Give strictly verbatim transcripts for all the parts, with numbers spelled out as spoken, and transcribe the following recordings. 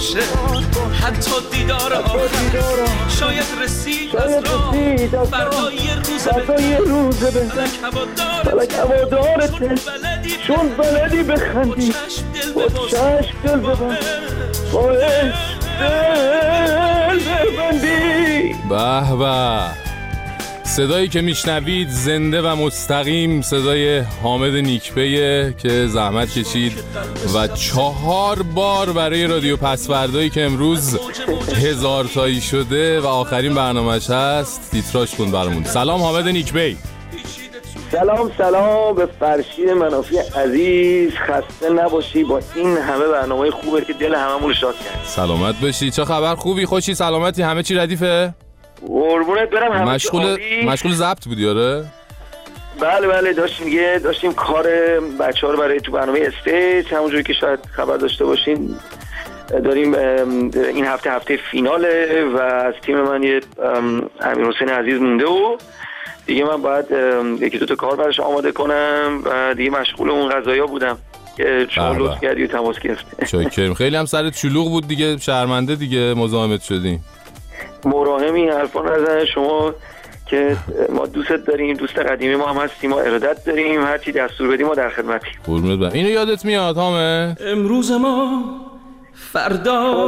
باشه، حتی دیدار آخر شاید رسید از راه فردا یه روز بهتر. فلک هوادارته چون بلدی بخندی، با چشم دل ببند، با عشق دل ببندی. به به، صدایی که میشنوید زنده و مستقیم صدای حامد نیکپیه که زحمت کشید و چهار بار برای رادیو پسوردایی که امروز هزار تایی شده و آخرین برنامه‌اش هست تیتراژ کن برامون. سلام حامد نیکپی. سلام سلام به فرشید منافی عزیز، خسته نباشی با این همه برنامه خوبه که دل هممون رو شاد کرد. سلامت باشی. چه خبر؟ خوبی؟ خوشی؟ سلامتی؟ همه چی ردیفه؟ قربونت برم. همه مشغول مشغول ضبط بودی؟ آره بله بله داشتیم یه داشتیم کار بچه‌ها رو برای تو برنامه استیج، همونجوری که شاید خبر داشته باشین داریم این هفته هفته فیناله و از تیم من یه امیرحسین عزیز مونده و دیگه من باید یکی دو تا کار براش آماده کنم و دیگه مشغول اون قضایا بودم که شما لطف کردی و تماس گرفتی. چاکریم. خیلی هم سرت شلوغ بود دیگه، شرمنده دیگه مزاحمت شدیم. مراهمی حرفا نزن شما که ما دوستت داریم، دوست قدیمی ما هم هستیم، ما ارادت داریم، هر چی دستور بدیم ما در خدمتیم. قربونت برم. اینو یادت میاد حامد؟ امروز ما فردا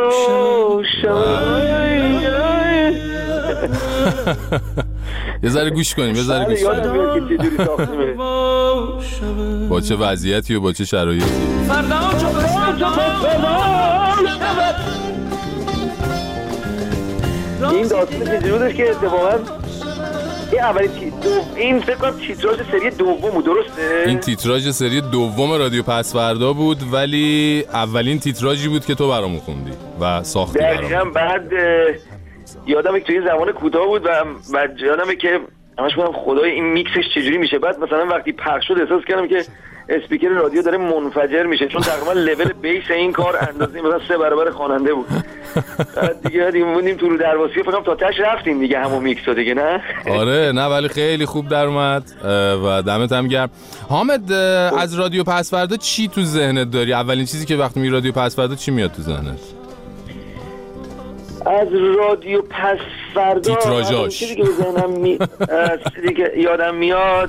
یه ذره گوش کنیم، یه ذره گوش کنیم با چه وضعیتی و با چه شرایطی. فردا چو این داستان چجوری بودش که اتفاقا این اولی این فکر کنم تیتراژ سری دوم بود، درسته؟ این تیتراژ سری دوم رادیو پسوردا بود ولی اولین تیتراژی بود که تو برامون خوندی و ساختی برامون. دقیقاً. بعد یادمه که توی زمان کوتاه بود و بعد یادمه که همش گفتم خدای این میکسش چجوری میشه. بعد مثلا وقتی پخش شد احساس کردم که اسپیکر رادیو داره منفجر میشه، چون تقریبا لول بیس این کار اندازه مثلا سه برابر خواننده بود. دیگه دیگه موندیم تو رو درواسی، فکر کنم تا تاش رفتیم دیگه همون میکسو دیگه. نه آره نه ولی خیلی خوب در اومد و دمت هم گرم. حامد از رادیو پسوردا چی تو ذهنت داری؟ اولین چیزی که وقتی می رادیو پسوردا چی میاد تو ذهنت؟ از رادیو پسوردا تیتراژاش چیزی که به ذهنم می چیزی که یادم میاد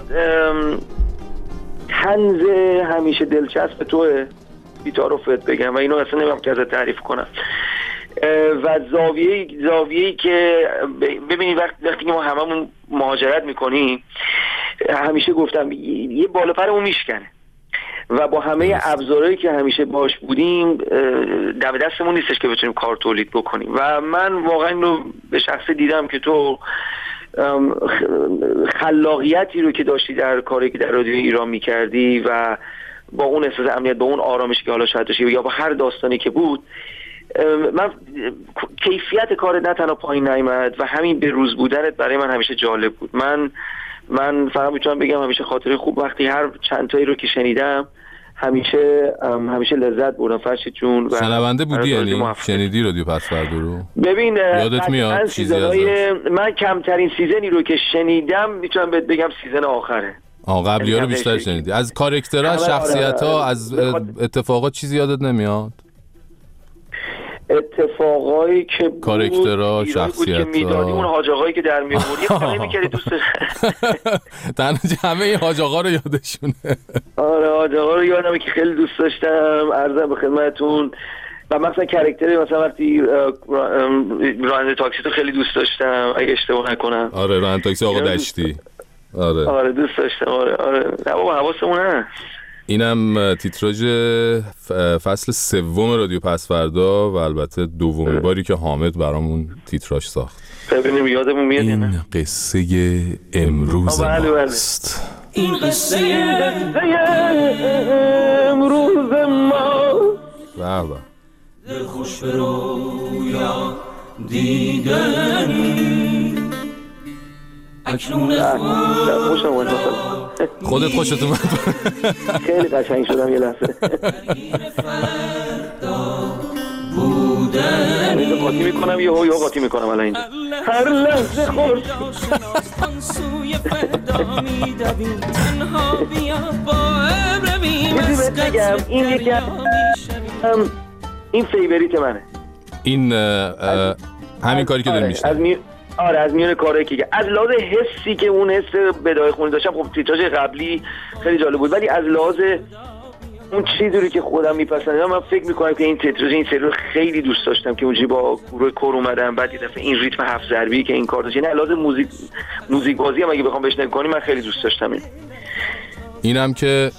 طنز همیشه دلچسب توه، بی‌تعارفت بگم و اینو اصلا نمیم که ازت تعریف کنم. و زاویه زاویه‌ای که ببینید وقت وقتی که ما هممون مهاجرت میکنیم همیشه گفتم یه بالا پرمون میشکنه و با همه ابزارهایی که همیشه باش بودیم دم دستمون نیستش که بتونیم کار تولید بکنیم و من واقعا اینو به شخصه دیدم که تو خلاقیتی رو که داشتی در کاری که در رادیو ایران میکردی و با اون احساس امنیت، با اون آرامشی که حالا شاید داشتی یا با هر داستانی که بود، من کیفیت کارت نه تنها پایین نیامد و همین به روز بودنت برای من همیشه جالب بود. من من فقط میتونم بگم همیشه خاطره خوب وقتی هر چند تایی رو که شنیدم همیشه همیشه لذت بردم. فرشید جون شنونده بودی یعنی شنیدی رادیو پسوردا رو؟ ببین یادت میاد چیزی ازش؟ من کمترین سیزنی رو که شنیدم میتونم بهت بگم سیزن آخره. آه قبلی‌ها رو بیشتر شنیدی. از کاراکترها، از شخصیت‌ها، از اتفاقات چیزی یادت نمیاد؟ اتفاقایی که کاراکترها، شخصیت‌ها، اون حاج آقایی که در می‌آوردی خیلی می‌کردی دوست تنها همه این حاج آقا رو یادشونه. آره حاج آقا رو یادمه که خیلی دوست داشتم، عرضم به خدمتتون. و مثلا کاراکتری مثلا وقتی راننده تاکسی تو خیلی دوست داشتم اگه اشتباه نکنم. آره راننده تاکسی آقا دشتی. آره آره دوست داشتم. آره آره نه بابا حواسمون هست. اینم تیتراژ فصل سوم رادیو پسوردا و البته دومین باری که حامد برامون تیتراژ ساخت. ببینیم یادمون میاد یا نه. این قصه امروز ماست. این قصه امروز ماست. بابا دل خوش به رویا دیدنی اکنون خوشم اومد. خودت خوشت اومد؟ خیلی قشنگ شدم یه لحظه. بودن قاطی میکنم یه هویا قاطی میکنم الان اینجا. هر لحظه خورد سوی فردا میدویم تنها بیا با ابرویم بگم این یکی این فیوریت منه. این اه اه همین کاری که داری آره میشنم از می... آره از میون کارهایی که از لحاظ حسی که اون حس بدای خونی داشتم، خب تیتراژ قبلی خیلی جالب بود، ولی از لحاظ اون چیزی که خودم میپسندم من فکر میکنم که این تیتراژ این سری رو خیلی دوست داشتم که اونجوری با گروه کور اومدم، بعد یه دفعه این ریتم هفت ضربی که این کار داشت، یعنی علاوه موزیک موزیک بازی هم اگه بخوام بهش نگاه کنم من خیلی دوست داشتم. این اینم که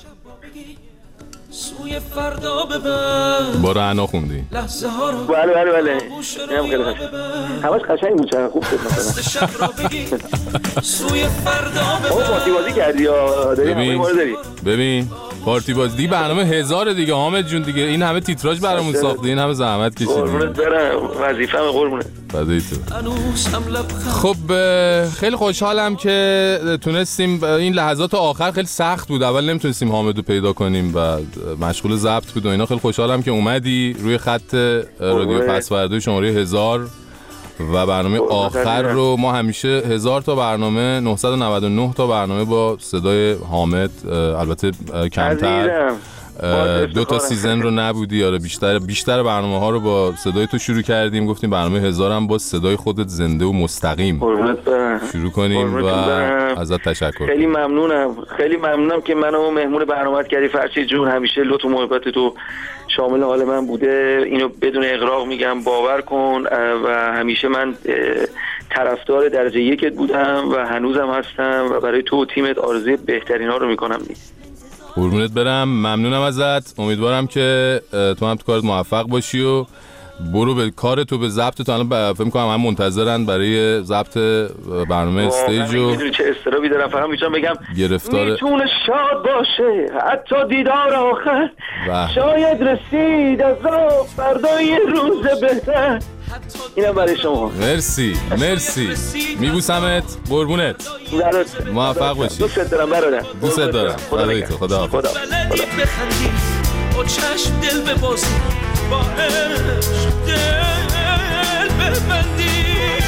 سوی فردا ببر با رعنا خوندی. لحظه ها رو بله بله بله اینم خیلی قشنگ، همش قشنگ بود، چقدر خوب شد مثلا. شب را بگی سوی فردا او ببر. پارتی بازی کردی یا داری همه ما رو داری؟ ببین پارتی بازی دیگه برنامه هزار دیگه حامد جون دیگه، این همه تیتراژ برامون ساخته، این همه زحمت کشیدی. قربونت برم، وظیفه‌م قربونت. فدای تو. هنوز هم لبخند خب اه، خیلی خوشحالم که تونستیم. این لحظات آخر خیلی سخت بود، اول نمیتونستیم حامدو پیدا کنیم و مشغول ضبط بود و اینا. خیلی خوشحالم که اومدی روی خط رادیو پسوردوی شماره هزار و برنامه آخر رو ما همیشه هزار تا برنامه، نهصد و نود و نه تا برنامه با صدای حامد، البته کمتر دو تا سیزن رو نبودی، آره بیشتر بیشتر برنامه ها رو با صدای تو شروع کردیم، گفتیم برنامه هزار هم با صدای خودت زنده و مستقیم شروع کنیم و ازت تشکر. خیلی ممنونم، خیلی ممنونم که منو مهمون برنامه‌ات کردی فرشید جون. همیشه لطف و محبت تو شامل حال من بوده، اینو بدون اغراق میگم، باور کن. و همیشه من طرفدار درجه یکت بودم و هنوزم هستم و برای تو و تیمت آرزوی بهترین ها رو میکنم. قربونت برم، ممنونم ازت. امیدوارم که تو هم تو کارت موفق باشی و برو به کار تو، به ضبط تو. الان فکر می‌کنم هم منتظرن برای ضبط برنامه استیج و میدونی چه استرابی دارم. فقط میتونم بگم گرفتار میتونه شاد باشه حتی دیدار آخر، شاید رسید از راه فردا یه روز بهتر. اینم برای شما. مرسی مرسی، میبوسمت، قربونت، موفق باشی. دوست دارم برادر، دوست دارم. خدای تو، خدا حافظ. خدا بخندی با چشم دل ببازی، با عشق دل ببندی.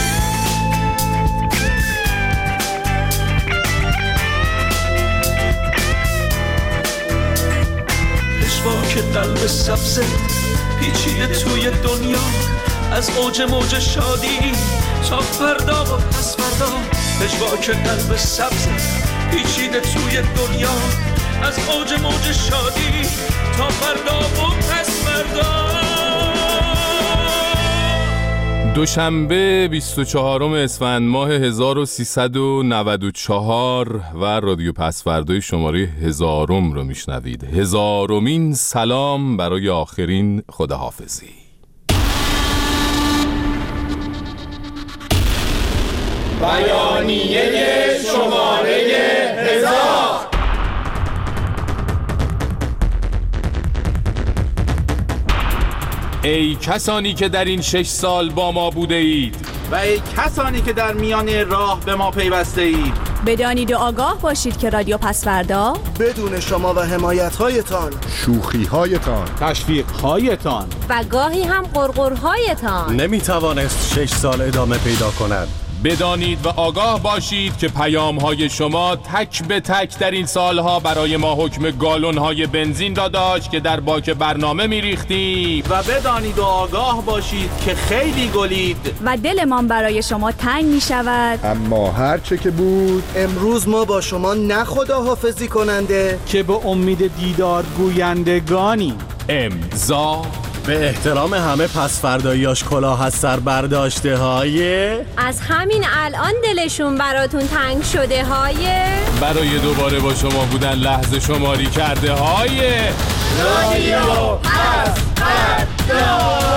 پژواک قلب سبزه پیچیده توی دنیا، از اوج موج شادی تا فردا و پس فردا. پژواک قلب سبزه پیچیده توی دنیا، از اوج موج شادی تا فردا و پس فردا. دوشنبه بیست و چهارم اسفند ماه هزار و سیصد و نود و چهار و رادیو پسوردوی شماره هزارم رو میشنوید. هزارمین سلام برای آخرین خداحافظی. بیانیه شماره هزار. ای کسانی که در این شش سال با ما بوده اید و ای کسانی که در میان راه به ما پیوسته اید، بدانید و آگاه باشید که رادیو پسوردا بدون شما و حمایت‌هایتان، شوخی‌هایتان، تشویق‌هایتان و گاهی هم غرغرهایتان نمیتوانست شش سال ادامه پیدا کند. بدانید و آگاه باشید که پیام‌های شما تک به تک در این سالها برای ما حکم گالون‌های بنزین را داشت که در باک برنامه می‌ریختیم. و بدانید و آگاه باشید که خیلی گلید و دلمان برای شما تنگ می‌شود. اما هر چه که بود، امروز ما با شما نه خداحافظی کننده که به امید دیدار گویندگانی. امضا به احترام همه پسفرداییاش کلاه از سر برداشته های از همین الان دلشون براتون تنگ شده های برای دوباره با شما بودن لحظه شماری کرده های رادیو پسوردا.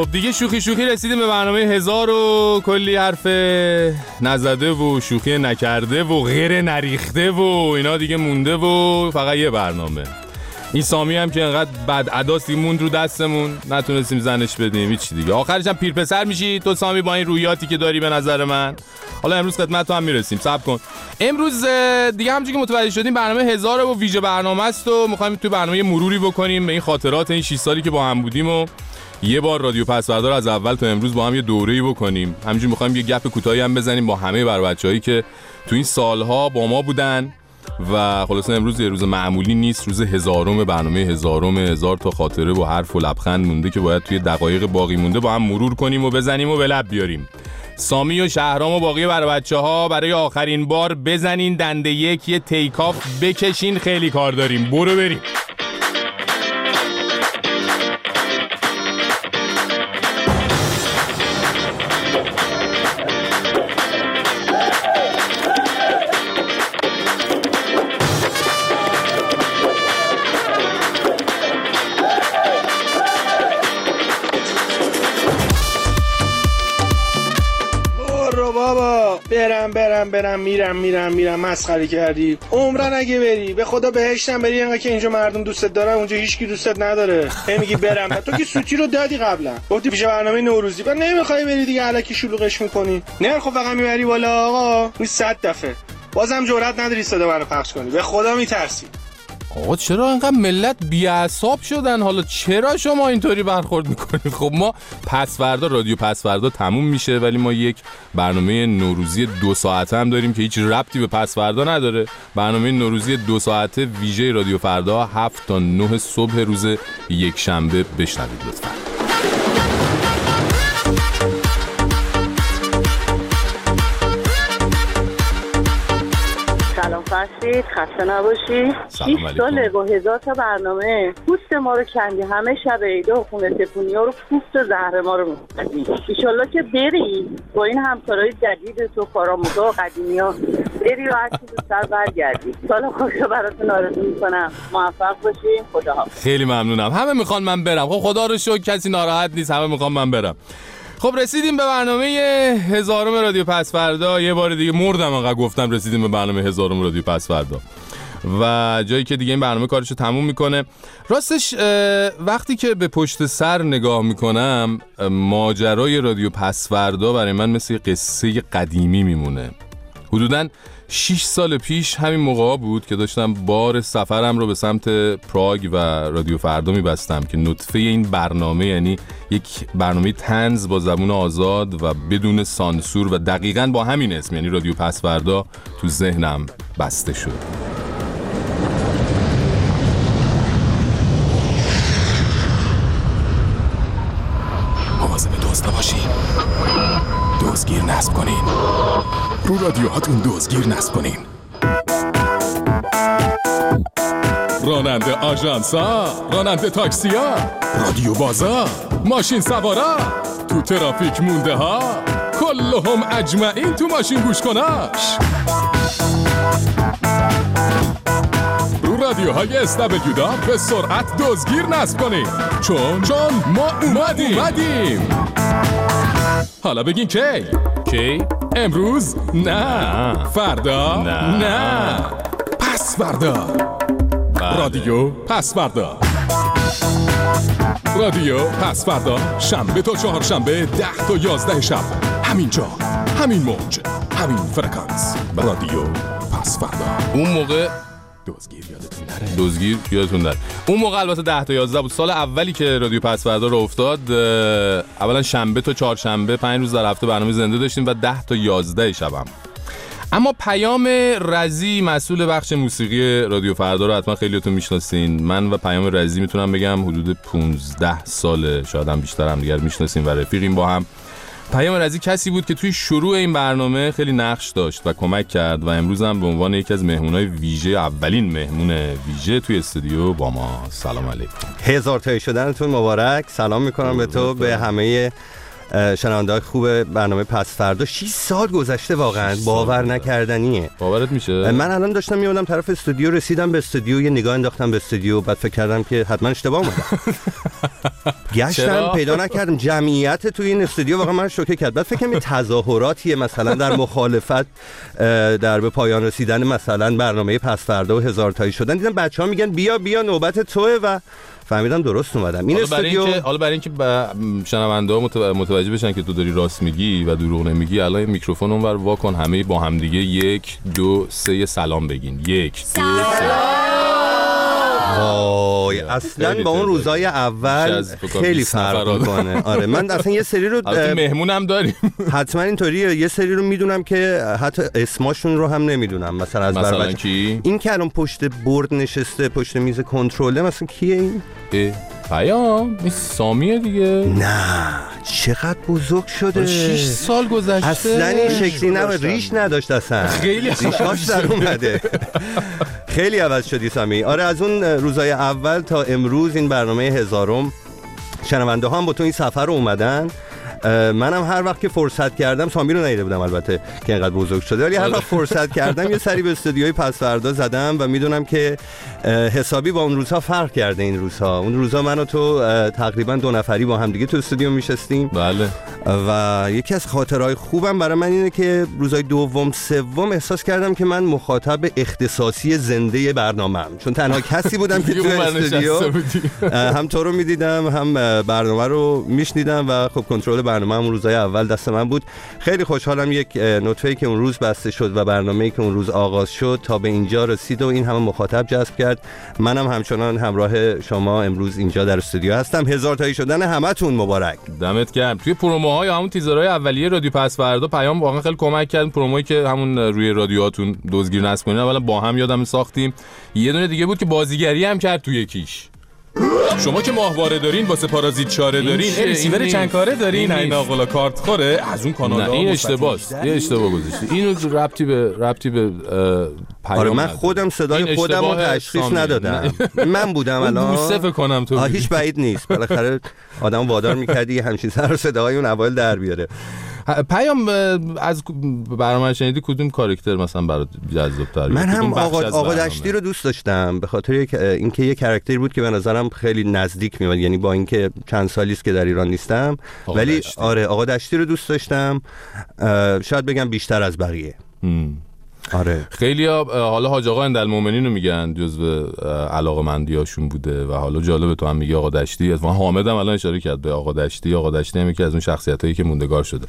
خب دیگه شوخی شوخی رسیدیم به برنامه هزار و کلی حرف نزده و شوخی نکرده و غیر نریخته و اینا دیگه مونده و فقط یه برنامه. این سامی هم که انقدر بد عداسی موند رو دستمون نتونستیم زنش بدیم هیچ دیگه. آخرش هم پیرپسر میشی تو سامی با این رویاتی که داری به نظر من. حالا امروز خدمت تو هم میرسیم، صبر کن. امروز دیگه همونجوری که متوجه شدیم برنامه هزار و ویژه برنامه است و می‌خوایم تو برنامه مروری بکنیم به این خاطرات این شش سالی که با هم بودیم و یه بار رادیو پسوردار از اول تا امروز با هم یه دوره‌ای بکنیم. همینجوری می‌خوایم یه گپ کوتاهی هم بزنیم با همه بر بچه‌هایی که تو این سال‌ها با ما بودن و خلاصه امروز یه روز معمولی نیست، روز هزارم برنامه هزارم، هزار تا خاطره و حرف و لبخند مونده که باید توی دقایق باقی مونده با هم مرور کنیم و بزنیم و به لب بیاریم. سامی و شهرام و باقی برای بچه‌ها برای آخرین بار بزنین دنده یک، یه تیکاف بکشین، خیلی کار داریم، برو بریم. برم برم برم میرم میرم میرم مسخره کردی. عمرن اگه بری به خدا بهشتم بری، انقدر که اینجا مردم دوستت دارن اونجا هیچکی دوستت نداره. هی میگی برم تو که سوتی رو دادی قبلا، گفتی پیش برنامه نوروزی بعد نمیخوای بری دیگه، الکی شلوغش میکنی. نه خب فقط میبری بالا آقا، این صد دفعه بازم جرئت نداری صدا منو پخش کنی، به خدا میترسی. آقا چرا اینقدر ملت بی‌اعصاب شدن؟ حالا چرا شما اینطوری برخورد میکنید؟ خب ما پسوردا رادیو پسوردا تموم میشه ولی ما یک برنامه نوروزی دو ساعته هم داریم که هیچ ربطی به پسوردا نداره. برنامه نوروزی دو ساعته ویژه رادیو فردا هفت تا نه صبح روز یک شنبه بشنوید لطفاً. سلام فرشید، خسته نباشی. شیش ساله با هزار تا برنامه پوست ما رو کندی، همه شب عیده و خونه تپونی ها رو پوست زهر ما رو می‌کندی. ایشالله که بری با این همکارای جدید تو کارآموزا و قدیمی ها بری و هرچی دوست‌تر برگردی. سال خوش رو براتون آرزو می‌کنم، موفق باشین. خداحافظ. خیلی ممنونم. همه میخوان من برم. خب خدا رو شکر کسی ناراحت نیست، همه میخوان من برم. خب رسیدیم به برنامه هزارم رادیو پسوردا. یه بار دیگه مردم انقدر گفتم رسیدیم به برنامه هزارم رادیو پسوردا و جایی که دیگه این برنامه کارشو تموم میکنه. راستش وقتی که به پشت سر نگاه میکنم ماجرای رادیو پسوردا برای من مثل قصه قدیمی میمونه. حدوداً شش سال پیش همین موقع بود که داشتم بار سفرم رو به سمت پراگ و رادیو فردا میبستم که نطفه این برنامه، یعنی یک برنامه طنز با زبون آزاد و بدون سانسور و دقیقاً با همین اسم، یعنی رادیو پسوردا، تو ذهنم بسته شد. مواظب دوست باشین، دوستگیر نصب کنین، رو رادیوهاتون دوزگیر نصب کنین. راننده آژانسا، راننده تاکسیا، رادیو بازا، ماشین سوارا، تو ترافیک مونده ها، کلهم اجمعین تو ماشین گوش کناش. رو رادیوهای اس دبلیو دا به سرعت دوزگیر نصب کنین، چون چون ما اومدیم اومدیم. حالا بگین کی؟ کی؟ امروز؟ نه. فردا؟ نه. نه. پس فردا. بله. رادیو پس فردا. رادیو پس فردا شنبه تا چهارشنبه ده تا یازده شب، همینجا، همین موج، همین فرکانس. رادیو پس فردا. اون موقع دوزگیر یادتون نره. دوزگیر یادتون نره. اون موقع البته ده تا یازده بود. سال اولی که رادیو پسوردا رو افتاد، اولا شنبه تا چهارشنبه پنج روز در هفته برنامه زنده داشتیم و ده تا یازده شبم. اما پیام رزی مسئول بخش موسیقی رادیو فردا رو حتما خیلیاتون میشناسین. من و پیام رزی میتونم بگم حدود پانزده ساله، شاید هم بیشتر هم دیگر میشناسیم و رفیقیم با هم. پیام رزی کسی بود که توی شروع این برنامه خیلی نقش داشت و کمک کرد و امروز هم به عنوان یکی از مهمونای ویژه، اولین مهمون ویژه توی استودیو با ما. سلام علیکم. هزار تایی شدنتون مبارک. سلام میکنم به تو، به همه شنونده‌های خوب برنامه پس فردا. شش سال گذشته، واقعا باور نکردنیه. باورت میشه؟ من الان داشتم میومدم طرف استودیو، رسیدم به استودیو، یه نگاه انداختم به استودیو، بعد فکر کردم که حتما اشتباه اومدم. گشتم پیدا نکردم جمعیت توی این استودیو، واقعا من شوکه کرد. بعد فکر کنم تظاهراتیه مثلا در مخالفت در به پایان رسیدن مثلا برنامه پس فردا و هزار تایی شدن. دیدم بچه‌ها میگن بیا بیا نوبت توئه و فهمیدم درست اومدم. این استودیو حالا برای اینکه شنونده‌ها متوجه بشن که تو داری راست میگی و دروغ نمیگی، الان میکروفون اونور واکن، همه با هم دیگه یک دو سه سلام بگین. یک دو سه. وای اصلا با اون روزای اول خیلی فرق میکنه. آره من اصلا یه سری رو مهمونم داریم حتما اینطوریه، یه سری رو میدونم که حتی اسماشون رو هم نمیدونم. مثلا از مثلا کی؟ این که الان پشت برد نشسته، پشت میز کنترله، مثلا کیه این؟ پیام این سامیه دیگه. نه چقدر بزرگ شده، شش سال گذشته. اصلا این شکلی نبود، ریش نداشت اصلا، خیلی ریشاش در اومده. خیلی عوض شدی سامی. آره از اون روزای اول تا امروز این برنامه هزارم شنونده ها هم با تو این سفر رو اومدن. منم هر وقت که فرصت کردم، سامی رو ندیده بودم البته که اینقدر بزرگ شده، ولی هر وقت فرصت کردم یه سری به استودیوی پس فردا زدم و میدونم که حسابی با اون روزها فرق کرده. این روزها اون روزها من و تو تقریبا دو نفری با هم دیگه تو استودیو میشستیم. بله. و یکی از خاطرهای خوبم برای من اینه که روزهای دوم سوم احساس کردم که من مخاطب اختصاصی زنده برنامه‌ام، چون تنها کسی بودم که تو استودیو هم تو رو میدیدم هم برنامه رو میشنیدم و خب کنترل برنامه هم روزهای اول دست من بود. خیلی خوشحالم یک نطفه‌ای که اون روز بسته شد و برنامه‌ای که اون روز آغاز شد تا به اینجا رسید و این همه مخاطب جذب کرد. منم هم همچنان همراه شما امروز اینجا در استودیو هستم. هزار تایی شدن همتون مبارک. دمت گرم. توی پروموهای همون تیزرهای اولیه رادیو پس فردا پیام واقعا خیلی کمک کرد. پرومویی که همون روی رادیوهاتون دزدگیر نصب کنین اولا با هم یادم ساختیم. یه دونه دیگه بود که بازیگری هم کرد توی یکیش. شما که ماهواره دارین واسه پارازیت چاره دارین، ریسیور چند کاره دارین، این آقلا کارت خوره از اون کانال. این اشتباهه، یه اشتباه گذاشتی. اینو ربطی به ربطی به پیام. آره من خودم صدای خودم رو تشخیص ندادم. من بودم الان. بوسه فکر کنم تو. هیچ بعید نیست. بالاخره آدم وادار می‌کردی همین سر صدای اون اوایل در بیاره. پیام از برنامه شنیدی کدوم کاراکتر مثلا برات جذاب‌تر؟ من هم آقا آقا دشتی رو دوست داشتم به خاطر اینکه یه کاراکتری بود که به نظرم خیلی نزدیک میاد، یعنی با اینکه چند سالی است که در ایران نیستم ولی دشتی. آره آقا دشتی رو دوست داشتم، شاید بگم بیشتر از بقیه. هم. آره خیلی ها حالا حاج آقا اندالمومنین رو میگن جزو علاقه‌مندیاشون بوده و حالا جالبه تو هم میگی آقا دشتی. از من حامد هم الان اشاره کرد به آقا دشتی. آقا دشتی هم یکی از اون شخصیتایی که موندگار شده.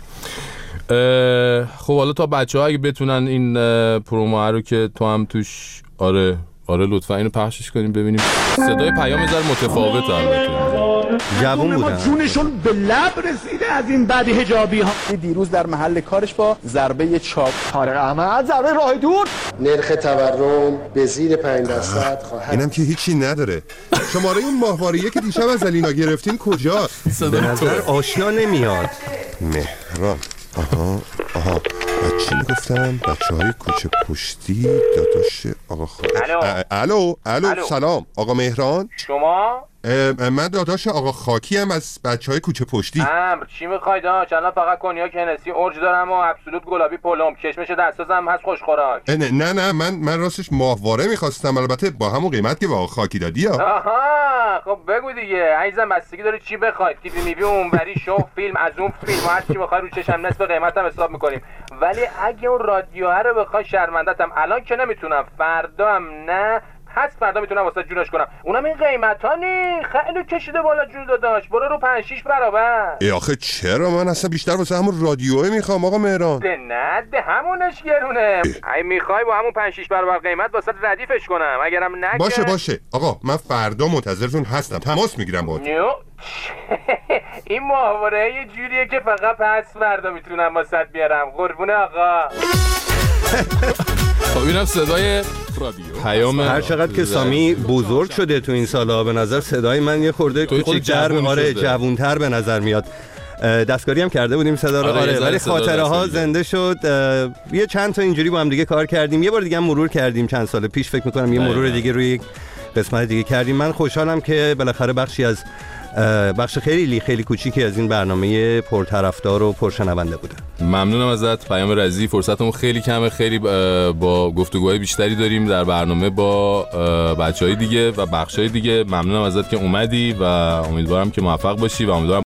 خب حالا تا بچه‌ها اگه بتونن این پرومو رو که تو هم توش آره آره لطفا اینو پخشش کنیم ببینیم. صدای پیام یه ذره متفاوته البته. جوون بودن. جونشون به لب رسیده از این بعد حجابی ها. دیروز در محل کارش با ضربه چاپ طارق احمد ضربه راه دور. نرخ تورم به زیر پنج درصد خواهد. اینم که هیچی نداره. شماره اون ماهواریه که دیشب از علینا گرفتین کجاست؟ به نظر آشنا نمیاد. مهران. آها آها چی میگفتم؟ بچه های کوچه پشتی داداش آقا خواهد. الو الو سلام آقا مهران. شما؟ من داداش آقا خاکی هم از بچه های کوچه پشتی. امر چی میخواید ها؟ چندان فقط کنیاک هنسی اورج دارم و ابسولوت گلابی پلم، کشمش دستازم هست خوش خوراک. نه نه نه من من راستش ماهواره میخواستم، البته با همون قیمت که با آقا خاکی دادی ها. آها خب بگو دیگه عزیزم، بستگی داره چی بخواید. تیوی میوی اونوری شو فیلم از اون فیلم هر چی بخوای رو چشم نصف قیمتم حساب میکنیم. ولی اگه اون رادیو رو بخوای شرمندتم الان که نمیتونم، فردا هم نه، پس فردا میتونم واسه جونش کنم. اونم این قیمتا نی خیلی کشیده بالا جون داداش، برو رو پنج شش برابر. ای آخه چرا؟ من اصلا بیشتر واسه همون رادیوه میخوام آقا مهران. ده نه ده همونش گرونه. ای میخوای با همون پنج شش برابر قیمت واسه ردیفش کنم، اگرم نه باشه باشه آقا من فردا منتظرتون هستم، تماس میگیرم باهات. این ماهواره یه جوریه که فقط پس فردا میتونم واسه بیارم. قربون آقا. خب اینم صدای رادیو پیام. هر چقدر که سامی بزرگ شده تو این سالا به نظر صدای من یه خورده خود جرم آره جوونتر به نظر میاد. دستکاری هم کرده بودیم صدا رو آره ولی خاطره ها زنده شد. یه چند تا اینجوری با هم دیگه کار کردیم، یه بار دیگه هم مرور کردیم چند سال پیش فکر میکنم یه مرور دیگه روی یک قسمت دیگه کردیم. من خوشحالم که بالاخره بخشی از بخش خیلی خیلی کوچیکی از این برنامه پرطرفدار و پرشنونده بوده. ممنونم ازت پیام رضی. فرصتمون خیلی کمه، خیلی با گفتگوهای بیشتری داریم در برنامه با بچهای دیگه و بخشای دیگه. ممنونم ازت که اومدی و امیدوارم که موفق باشی و امیدوارم